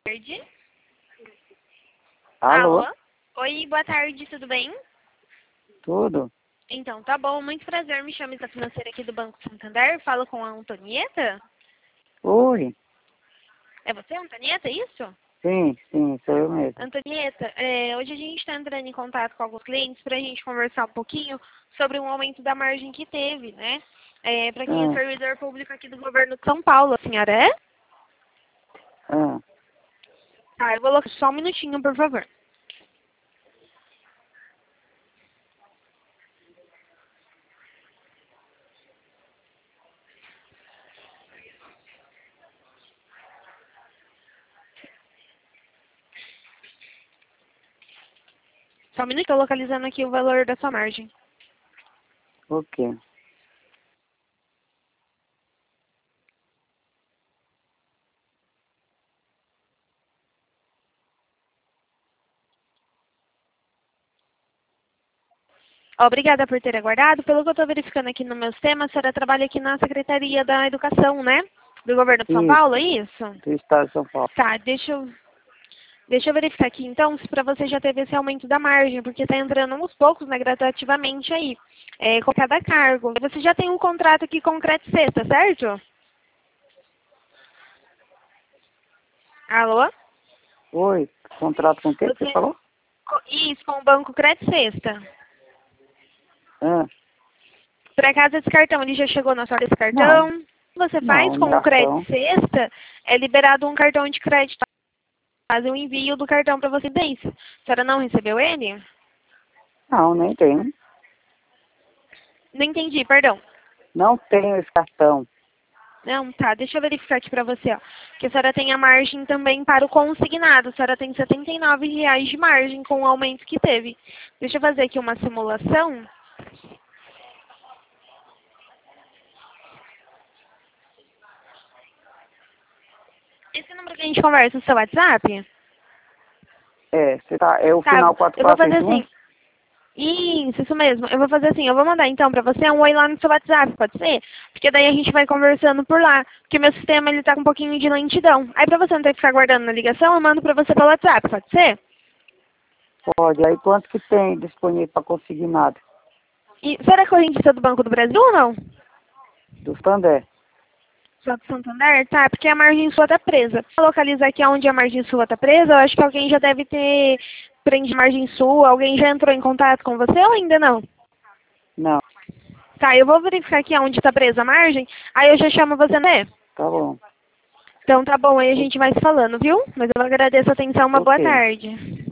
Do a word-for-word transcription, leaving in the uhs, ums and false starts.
tarde. Alô? Alô? Oi, boa tarde, tudo bem? Tudo? Então, tá bom, muito prazer, me chamo Isa Financeira aqui do Banco Santander, falo com a Antonieta. Oi? É você, Antonieta, é isso? Sim, sim, sou eu mesmo. Antonieta, é, hoje a gente está entrando em contato com alguns clientes para a gente conversar um pouquinho sobre um aumento da margem que teve, né? É, para quem é Ah, servidor público aqui do governo de São Paulo, a senhora é? ah, Tá, eu vou colocar só um minutinho, por favor. Só um minuto, estou localizando aqui o valor da sua margem. ok. Obrigada por ter aguardado. Pelo que eu estou verificando aqui no meu sistema, a senhora trabalha aqui na Secretaria da Educação, né? Do Governo de São Paulo, é Isso, isso? do estado de São Paulo. Tá, deixa eu, deixa eu verificar aqui então se para você já teve esse aumento da margem, porque está entrando uns poucos, né, gradativamente aí, é, com cada cargo. Você já tem um contrato aqui com o Credit Sexta, certo? Alô? Oi, contrato com o que que você Você, falou? co- isso, com o Banco Credit Sexta. Ah, Por acaso esse cartão, ele já chegou na sua desse não, cartão? O que você faz não, com o Credit cartão. Sexta é liberado um cartão de crédito. Fazer o envio do cartão para você bem. A senhora não recebeu ele? Não, nem tenho. Não entendi, perdão. Não tenho esse cartão. Não, tá, deixa eu verificar aqui para você, ó. Que a senhora tem a margem também para o consignado. A senhora tem setenta e nove reais de margem com o aumento que teve. Deixa eu fazer aqui uma simulação. Esse número que a gente conversa no seu WhatsApp? É, você tá, é o Tá, final quatro eu vou quatro seis fazer um. assim. Isso, isso mesmo. Eu vou fazer assim, eu vou mandar então pra você um oi lá no seu WhatsApp, pode ser? Porque daí a gente vai conversando por lá. Porque meu sistema, ele tá com um pouquinho de lentidão. Aí pra você não ter que ficar guardando na ligação, eu mando pra você pelo WhatsApp, pode ser? Pode. Aí quanto que tem disponível para consignado? E será que a gente é do Banco do Brasil ou não? Do Santander. Só do Santander? Tá, porque a margem sua tá presa. Vou localizar aqui onde a margem sua tá presa, eu acho que alguém já deve ter prendido a margem sua, alguém já entrou em contato com você ou ainda não? Não, Tá, eu vou verificar aqui onde tá presa a margem, aí eu já chamo você, né? tá bom. Então tá bom, aí a O- gente vai se falando, viu? Mas eu agradeço a atenção, uma boa Ok. tarde.